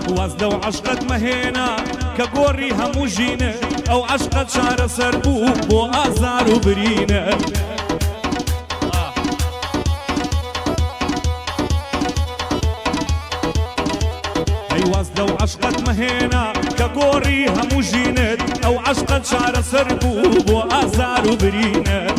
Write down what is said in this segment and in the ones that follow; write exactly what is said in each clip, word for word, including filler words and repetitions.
واز لو عشقت مهينا كقوري هموجينا او عشقت شعر سربوب وازار وبرينا واز لو عشقت مهينا كقوري هموجينا او عشقت شعر سربوب وازار وبرينا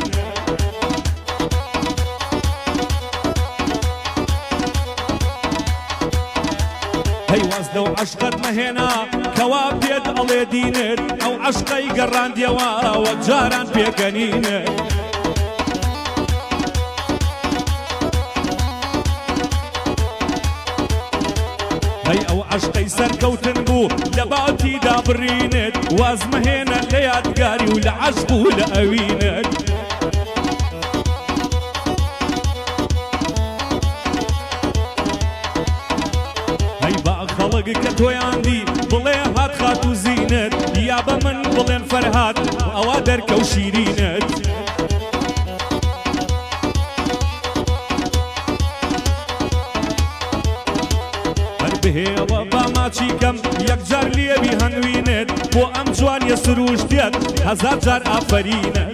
هي واز لو عشقت مهينا كوابيد الله دينت او عشقي قران ديوا وجاران بيكنينت هي او عشقي سركوتن بو لباتي دابرينت واز مهينا ليادقاري ولعشق ولأوينت كتوياندي بلي هات خاتو زينت يابا من بلين فرهات وأوادر كوشيرينت هربهيلا باما چيكم يك جار لي بيهنوينت بو ام جوان يسروش ديت هزار جار آفرينت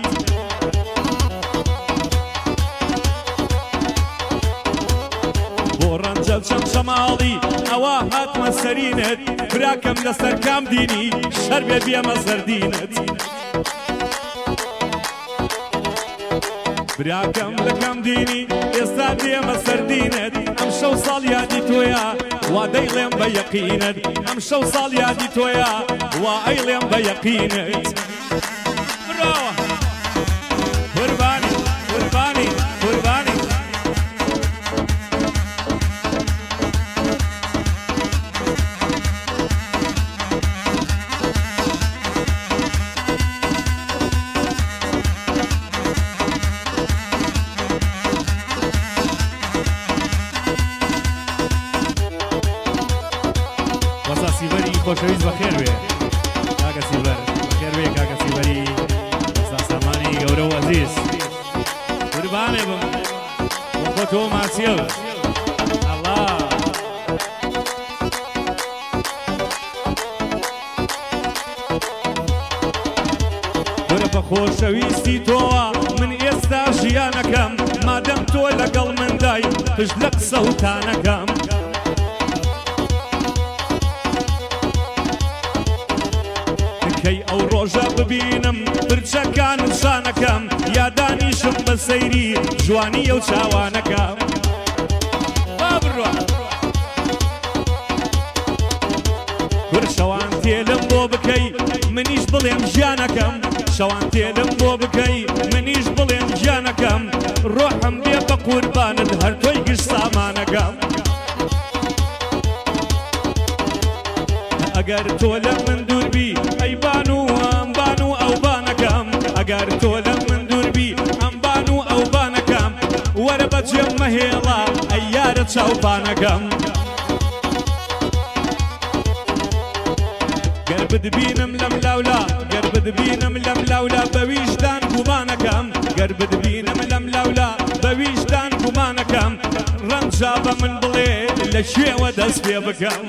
رنجل شمشمالي اوا هاتما سرينت براكم لسر كام ديني شربي بيما سردينت براكم لكام ديني يستاد بيما سردينت امشو صال يادي تويا وديلم بيقينت امشو صال يادي تويا وايلم بيقينت برافو قرباني قرباني قرباني خوشویز بخیر بی کاکا سیلور بخیر بی کاکا سیلوری ساسامانی گورو عزیز قربانه بم وقتو ماسیل الله ورا بخوشویستی توا من ئێستا ژیانەکەم مادەم تۆ لەگەڵ مندای پشت لە قسەوتانەکەم كي او روجا ببينم برچكان وشانكم يا دانيشم بسيري جواني وشاوانكم بابرو كر شوان تيلم بو بكي منيش بليم جانكم شوان تيلم بو بكي منيش بليم جانكم روحم بيبا قربان دهر توي قش سامانكم اگر تولم من دور بي اي بانو ام بانو او بانكم اگر تولم من دور بي ام بانو او بانكم ورا بجم مهيلا ايار تشوبانكم قرب دبينم لم لولا قرب دبينم لم لولا بويجدان قمانكم قرب دبينم لم لولا بويجدان قمانكم رنجابه من بلي لشي ودس بيبكم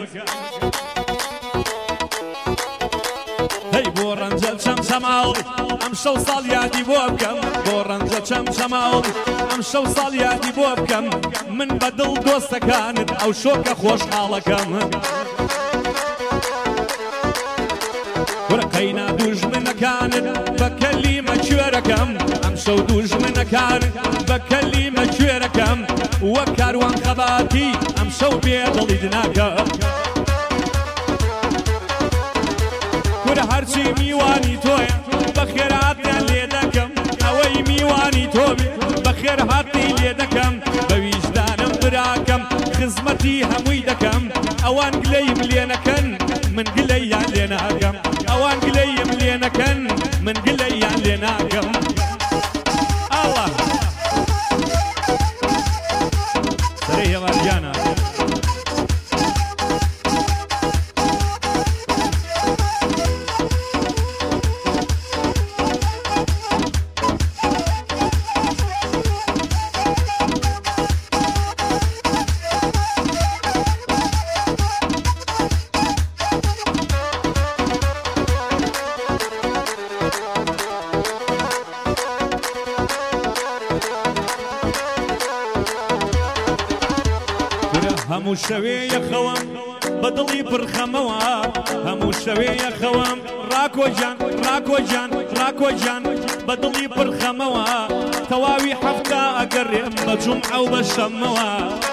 هي بورنجل شمشماوي امشو صال يادي بوبكم بورنجل شمشماوي امشو صال يادي بوبكم من بدل دوستا كانت او شوكه خوش حالكم ورقينا دوج من كانت بكلمه شوركم امشو دوج من كانت بكلمه شوركم وكاروان خباتي امشو بيضل يدناكم هرچی میوانی توی بخیر هاتی لیدکم اوی میوانی توی بخیر هاتی لیدکم بویجدانم براکم خزمتی هموی دکم اوان گلیم لینکن من گلیان لیناکم اوان گلیم لینکن من گلیان لیناکم الله سریع مرجانا هەموو شەوەیە خەوەم بەدڵی پڕخەمەوە هەموو شەوەیە خەوەم ڕاکۆجان ڕاکۆجان ڕاکۆجان بەدڵی پڕخەمەوە تەواوی هەفتە ئەگەڕێم بە جومعە و بە شەمەوە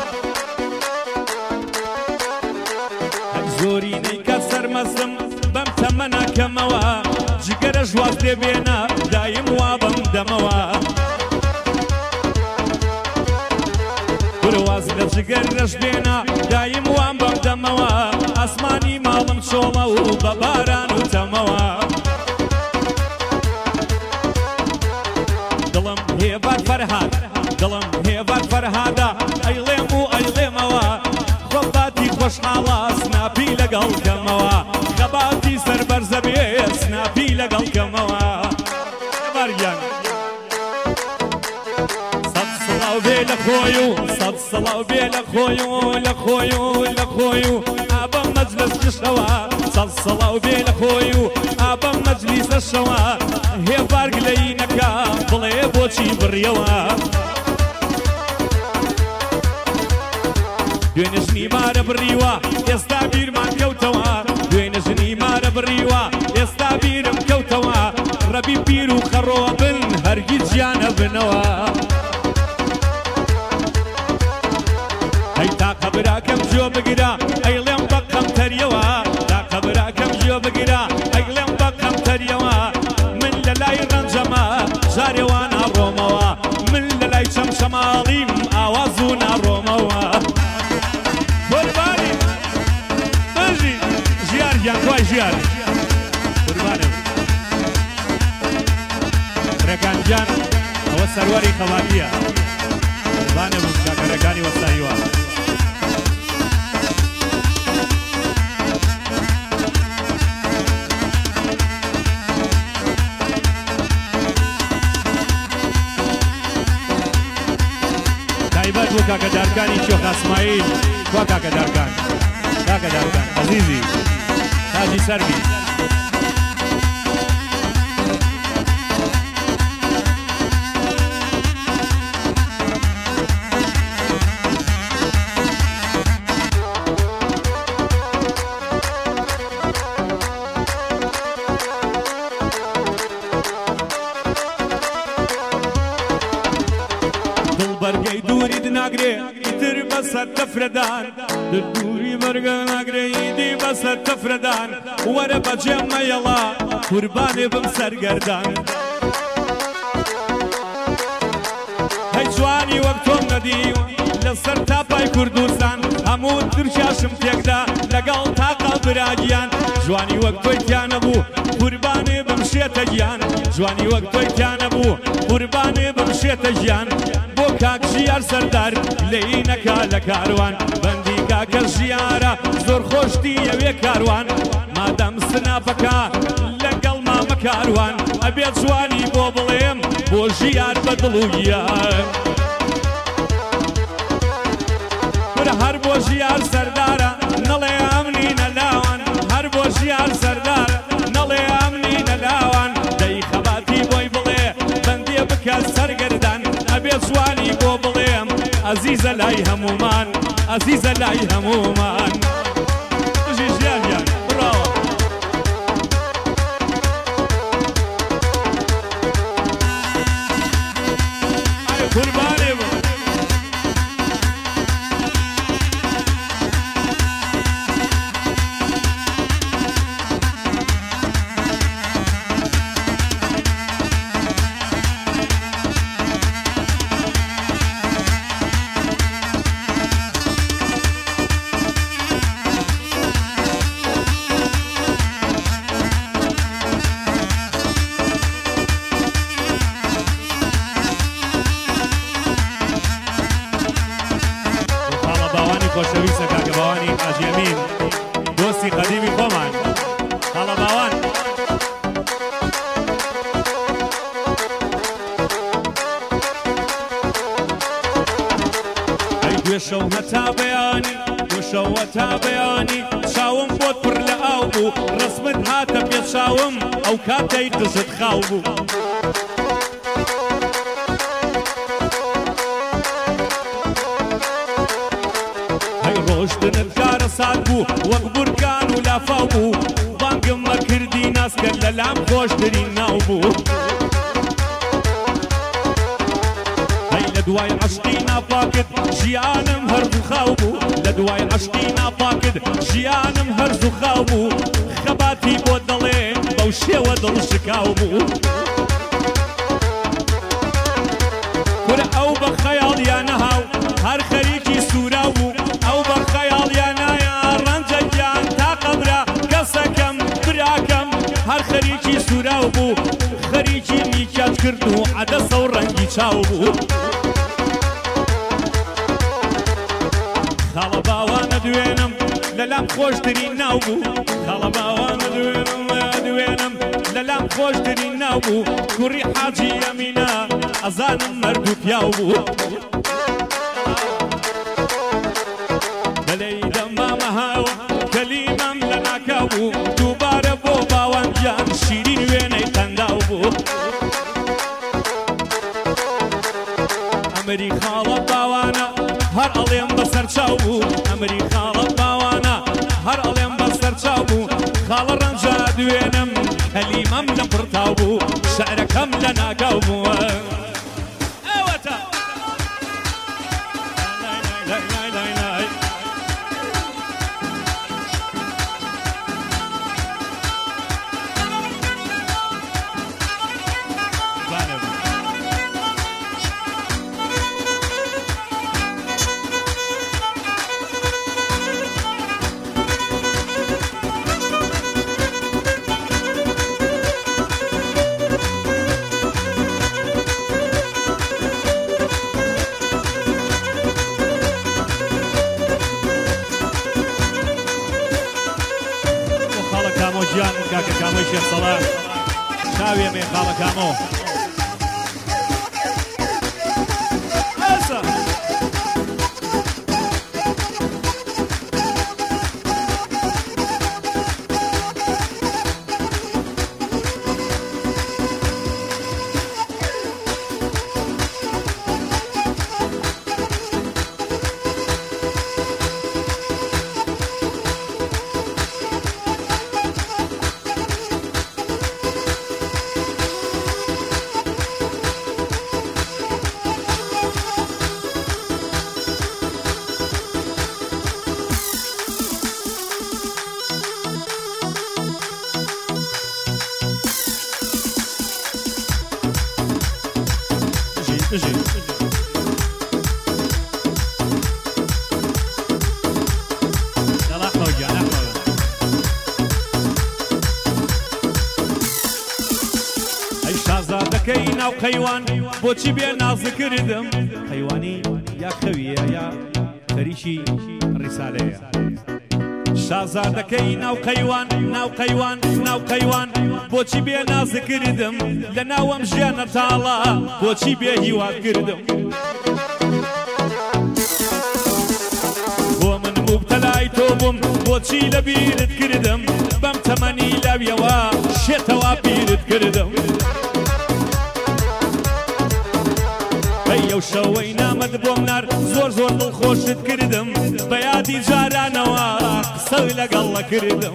زۆرینەی کە سەرمەسم بەم تەمەنە کەمەوە جگەرە ژواز دێبێنە دایم وا بەم دەمەوە برواز لە جگەر ڕەش بێنە دایم وام بەم دەمەوە ئاسمانی ماڵم چۆڵە و بە باران و تەمەوە دڵم هێبات فەرهاد دڵم هێبات فەرهادە ئەیڵێم و ئەیڵێمەوە خۆباتی خۆشحاڵە سناپی لەگەڵ کەمەوە خەباتی سەربەرزە بێ سناپی لەگەڵ کەمەوە بەرگیان سەد سڵاو بێ لە خۆی و سەد سڵاو بێ لە خۆی و لە خۆی و لە خۆی و ئابەم مەجلس کشەوە سەد سڵاو بێ لە خۆی و ئابەم مەجلیسە شەوە هێوار گلەیینەکە بڵێ بۆچی بڕیەوە دوێنێ ژنی مارە بڕیوە ئێستا بیرمان کەوتەوە دوێنێ ژنی مارە بڕیوە ئێستا بیرم کەوتەوە ڕەبی پیر و خەڕۆ بن هەرگیز گیانە بنەوە ئەی تا قەبراکەم جۆ بگرە ئەیڵێم بە قەمتەریەوە تا قەبراکەم جۆ بگرە ئەیڵێم بە قەمتەریەوە من لە لای ڕەنجەمە ژارێوە ناڕۆمەوە من لە لای چەمچەماڵیم ئاواز و ناڕۆمەوە قوربانی بژی ژیار گیان دوای ژیار قوربانم ڕێکان گیان ئەوە سەروەری خەباتیە قوربانم کاکەرەکانی وەساییوە تایبەت بۆ کاکەدارکانی شۆخ ئاسماعیل وا کاکەدارکان کاکەدارکان عەزیزی تاجی سەربی بەرگەی دووریت ناگرێ ئیتر بەسەر تەفرەدان دووری بەرگە ناگرێ ئیدی بەسەر تەفرەدان وەرە بەجێم مەیەڵا قوربانێ بم سەرگەردان هەی جوانی وەک تۆم نەدیوە لەسەر تاپای کوردستان هەموو درشاشم تێکدا لەگەڵ تاقا براگیان جوانی وەک تۆی تیانە بوو قوربانێ بم شێتە گیان جوانی وەک تۆی تیانە بوو قوربانێ بم شێتە گیان بۆ کاک ژیار سەردار لێی نەکا لە کاروان بەندی کاکە ژیارە زۆر خۆشتی ئەوێ کاروان مادەم سناپەکە لەگەڵ مامە کاروان ئەبێت جوانی بۆ بڵێم بۆ ژیار بە دڵ و گیان برە هەر بۆ ژیار سەردارە نەڵێ ئەمنی نەلاوان هەر بۆ ژیار سەردارە نەڵێ ئەمنی نەلاوان دەی خەباتی بۆی بڵێ بەندێ بکە سەرگەردان ئەبێت جوانی بۆ بڵێم ئەزیزە لای هەمومان ئەزیزە لای هەمومان بژی ژیانیان بڕاوە ئای قوربانێ بم خۆشەویستە کاکە باوانی حاجی ئەمین دۆستی قەدیمی خۆمان هەڵە باوان ئەی دوێشەو هەتا بەیانی دوێشەو هەتا بەیانی چاوم بۆت پڕ لە ئاو بوو ڕسمت هاتە پێ چاوم ئەو کاتەی دژت خاو بوو ڕۆژ ساد بوو وەک بورکان و لافاو بوو بانگم مەکردی ناسکرد لە لام خۆشترین ناو بوو هەی لە دوای عەشقی ناپاکت ژیانم هەرز و خاو بوو لە دوای عەشقی ناپاکت ژیانم هەرز و خاو بوو خەباتی بۆ دەڵێ بەو شێوە دڵ شکاو بوو کورە ئەو بە خەیاڵیان نەهاو هەر خەریکی سوورا بوو ئەو بە خەیاڵیان نایە ڕەنجەکیان تا قەبرا کەسەکەم براکەم هەر خەریکی سوورا بوو خەریکی نیکات کرد و عەدەسە و ڕەنگی چاو بوو خاڵە باوانە دوێنم لە لام خۆشترین ناو بوو خاڵە باوانە دوێنم دوێنم لە لام خۆشترین ناو بوو کوڕی حاجی ئەمینە ئەزانم مەرد و پیاو بوو بەلەی دەمامە هاوە کەلیمەم لە ناکاو بوو دووبارە بۆ باوانگیان شیرین وێنەی قەنداو بوو ئەمەری خاڵە باوانە هەر ئەڵێم بەسەر چاو بوو ئەمەری خاڵە باوانە هەر ئەڵێم بەسەر چاو بوو خاڵە ڕەنجە دوێنم کەلیمەم لە پڕتاو بوو شعرەکەم لە ناکاو بووە ئەوەتە گیان کاکە کامەی شێخ سەڵاح چاوێ مێ خاڵە کامۆ ئەسە اجي يلا احمد وجع احمد اي شازادەکەی ناو قەیوان بۆچی بێ نازکردم قەیوانی یا خەویە یا خەریکی ڕیسالەیە شازادەکەی ناو قەیوان ناو قەیوان ناو قەیوان بۆچی بێ نازکردم لە ناوەم ژیانە تاڵە بۆچی بێ هیوات کردم بۆ من موبتەلای تۆ بووم بۆچی لە بیرت کردم بەم تەمەنی لاویەوە شێتەوە بیرت کردم ئەو شەوەی نامەد بۆم نار زۆر زۆر دڵخۆشت کردم بە یادی جارانەوە قسەی لەگەڵە کردم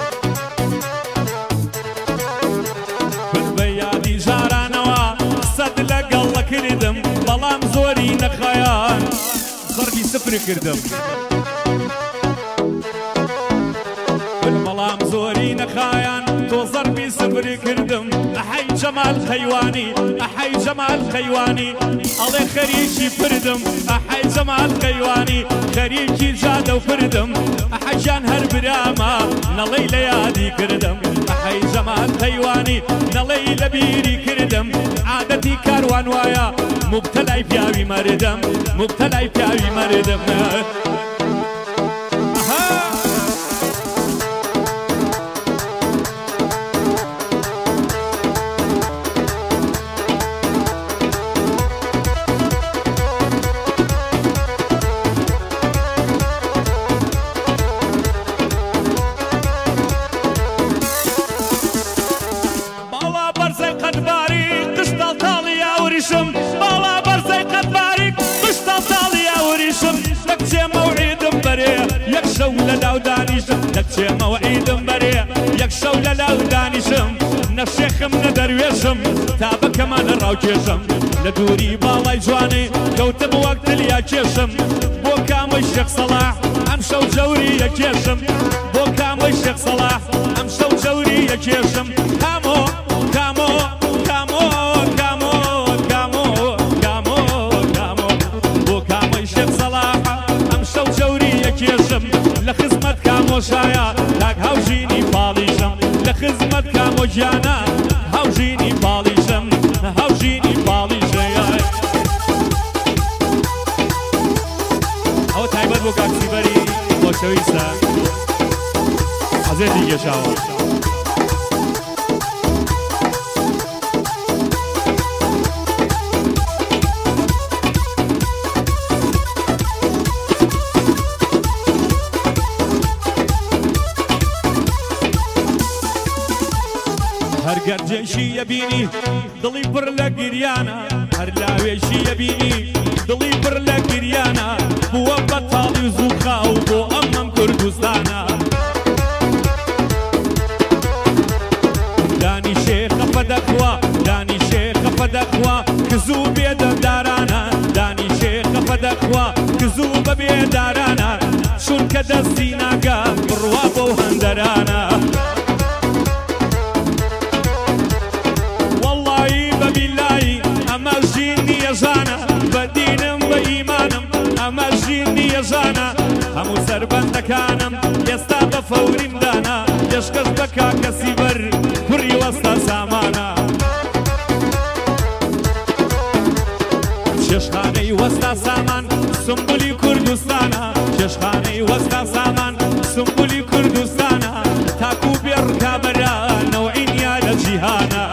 بە یادی جارانەوە قسەت لەگەڵە کردم بەڵام زۆری نەخایان زەربی سفر کردم بەڵام زۆری نەخایان تۆ زەربی سفر کردم ئەحەی جەمال قەیوانی ئەحەی جەمال قەیوانی ئەڵێ خەریکی پردم ئەحەی جەمال قەیوانی خەریکی جادە و پردم ئەحەجان هەر برامە نەڵەی لە یادی کردم ئەحەی جەمال قەیوانی نەڵەی لە بیری کردم عادەتی کاروان وایە موبتەلای پیاوی مەردم موبتەلای پیاوی مەردم باڵا بەرزەی قەتباری قشتە تاڵی ئەوریشم لە کچێ مەوعی لەلاو دانیشم دەکچێمەوە عیدم بەرێ یەک شەو لەلاو دانیشم نە شێخم نە دەروێشم تا بەکەمانە ڕاوکێشم لە دووری باڵای جوانێ کەوتم وەک دڵیا کێشم بۆ کامەی شێخ سەڵاح ئەم شەو جەوری یەکێشم بۆ کامەی شێخ سەڵاح ئەم شەو جەوری یەکێشم کامۆ کامۆ کامۆ کامۆ کامۆ کامۆ کامۆ بۆ کامەی شێخ سەڵاح ئەم شەو جەوری یەکێشم لە خزمەت کامۆشایە تاک هاوژینی پاڵیشم لە خزمەت کامۆ گیانە هاوژینی پاڵیشم هاوژینی پاڵیشەیە ئەوە تایبەت بۆ کاکسیبەری خۆشەویستە حەزێتی گەشاوە هەر گەرجێشی یەبینی دڵی پڕ لە گریانە هەر لاوێشی یەبینی دڵی پڕ لە گریانە بووە بەتاڵی و زووخاو بۆ ئەمەم کوردستانە دانی شێخە فەدەخوا دانی شێخە فەدەخوا کە زوو بێدەدارانە دانی شێخە فەدەخوا کە زوو بە بێدارانە چونکە دەستی ناگە بڕوا بۆ هەندەرانە ئەمە ژینی یەژانە بە دینم بە ئیمانم ئەمە ژینی یەژانە هەموو سەربەندەکانم ئێستا بە فەوریم دانا پێشکەش بە کاکەسی بەر کوڕی وەستا سامانە چێشخانەی وەستا سامان سمبولی کوردستانە چێشخانەی وەستا سامان سمبولی کوردستانە تاکو بێ ڕکابەرە نەوعینیا لە جیهانە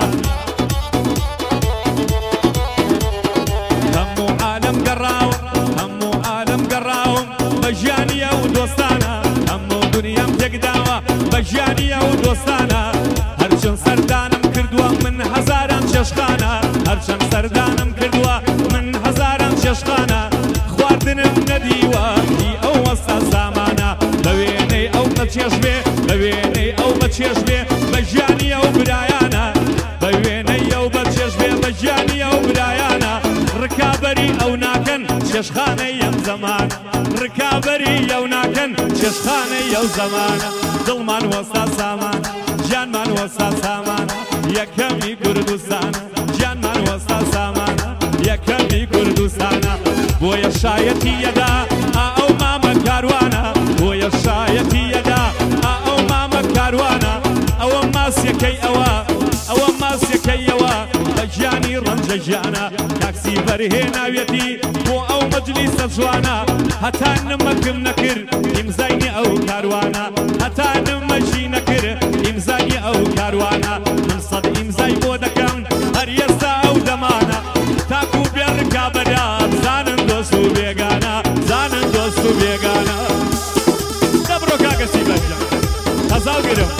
بەژیانیە و دۆستانە هەموو دنیام تێکداوە بەژیانیە و دۆستانە هەرچەند سەردانم کردووە من هەزاران چێشخانە هەرچەند سەردانم کردووە من هەزاران چێشخانە خواردنم نەدیوە هی ئەو وەستا سامانە بە وێنەی ئەو بەچێش بێ بە وێنەی ئەو بەچێش بێ بەژیانیە و برایانە بە وێنەی ئەو بەچێش بێ بەژیانیە و برایانە ڕکابەری ئەو ناکەن چێشخانەی ئەم زەمانە ڕکابەری ئەو ناکەن چێشخانەی ئەو زەمانە دڵمان وەستا سامانە گیانمان وەستا سامانە یەکەمی کوردستانە گیانمان وەستا سامانە یەکەمی کوردستانە بۆیە شایەتی یەدا ئا ئەو مامە کاروانە بۆیە شایەتی یەدا ئا ئەو مامە کاروانە ئەوە ماسیەکەی ئەوە ئەوە ماسیەکەیەوە بە گیانی ڕەنجە گیانە تاکسی بەرهێناوێتی بۆ ئەو مەجلیسە جوانە هەتا نمەکم نەکرد ئیمزای ئەو کاروانە هەتا نمەژی نەکرد ئیمزای ئەو کاروانە من سەد ئیمزای بۆ دەکەم هەر ئێستا ئەو دەمانە تاکو بێ ڕکابەرە زانن دۆست و بێگانە زانن دۆست و بێگانە دەبڕۆ کاکەسی بەرجە هەزاو گرم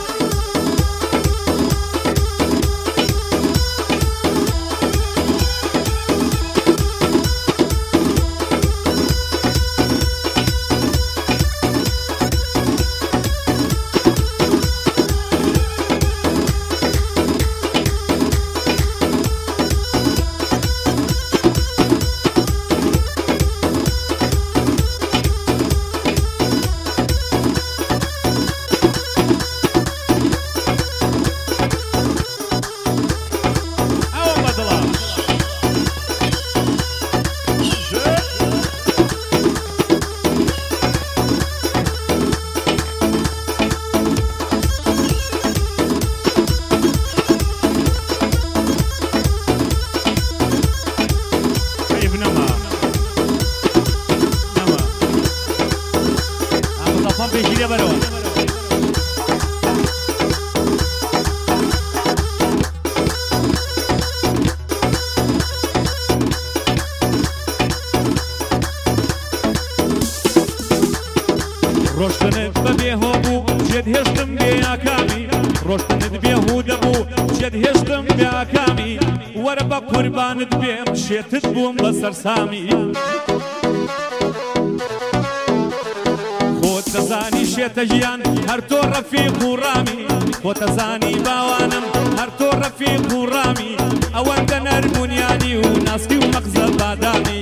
ڕۆشتنت بە بێهۆ بوو جێت هێشتم بێ ئاکامی ڕۆشتنت بێهودە بوو جێت هێشتم بێ ئاکامی وەرە بە قوربانت بێم شێتت بووم بە سەرسامی خۆت خۆتەزانی شێتە ژیان هەر تۆ ڕەفیق و ڕامی خۆتەزانی باوانم هەر تۆ ڕەفیق و ڕامی ئەوەندە نەرمونیانی و ناسکی و مەغزە بادامی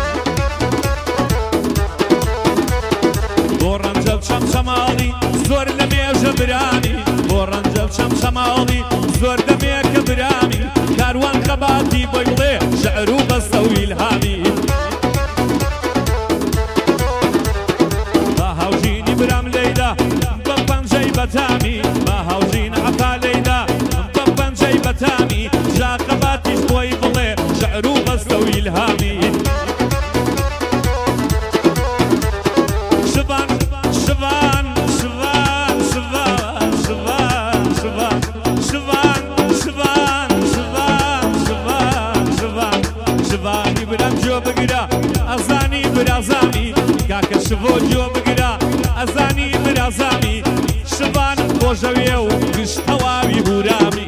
بۆ ڕەنجە و چەمچەماڵی زۆر لە مێژە برانی بۆ ڕەنجە و چەمچەماڵی زۆر دەمێکە برامی کاروان خەباتی بۆی بڵێ شەعر و بەستە و ئیلهامی با هاوژینی برام لەیدا بە پەنجەی بەتامی با هاوژین عەفا لەیدا بە پەنجەی بەتامی جا خەباتیش بۆی بڵێ شەعر و بەستە و ئیلهامی شڤان شڤان شڤان شڤان شڤان شڤان شڤان شڤان شڤان شڤان شڤان شڤانی برام جۆ بگرە ئەزانی برازامی کاکە شڤۆ جۆ بگرە ئەزانی برازامی شڤانم خۆشەوێ و گشت هەواوی هورامی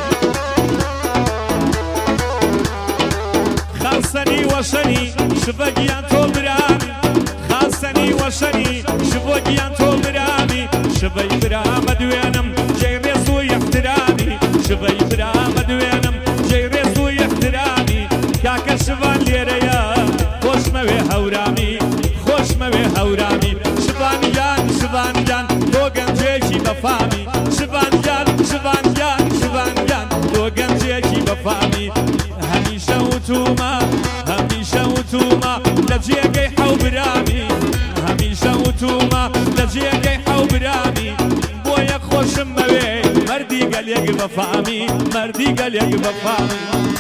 خاسەنی وەشەنی شڤە گیان تۆ برامی خاسەنی وەشەنی شڤۆ گیان تۆ برامی شڤەی برامە دوێنم جێی ڕێز و یەخترامی شڤەی برامە دوێنم جێی ڕێز و یەخترامی کاکە شڤان لێرەیە خۆشمەوێ هەورامی خۆشمەوێ هەورامی شڤانیان شڤانیان تۆ گەنجێکی بەفامی شڤانیان شڤانیان شڤانیان تۆ گەنجێکی بەفامی هەمیشە وتومە هەمیشە وتومە لە جێگەی حەو برامی هەمیشە وتومە لە جێگەی حەو برامی بۆ یەک خۆشم مەوێ مەردی گەلێک بەفامی مەردی گەلێک بەفامی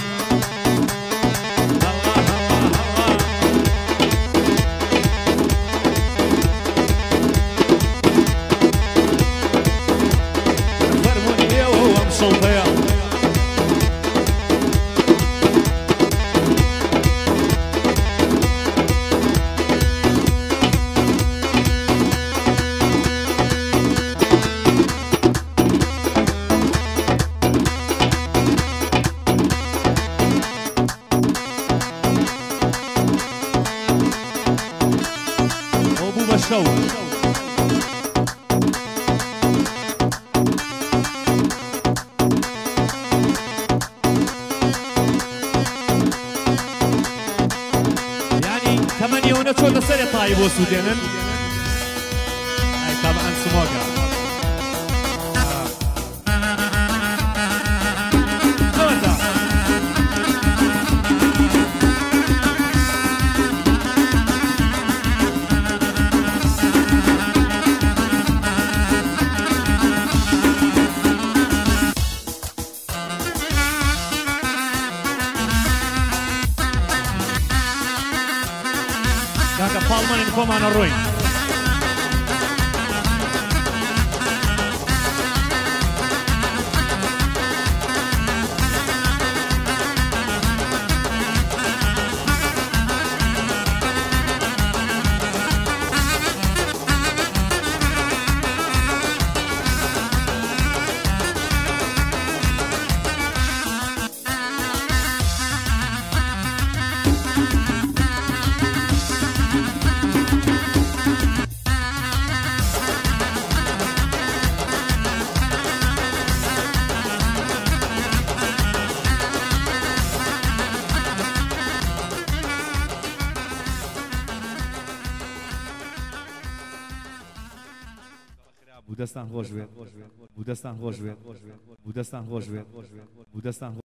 show. يعني ثمانية ونشوط السنة طيب وسودانن هاي طبعا سموكا Kaka Palman in Komana Ruin. Budastan hoş ver. Budastan hoş ver. Budastan hoş ver. Budastan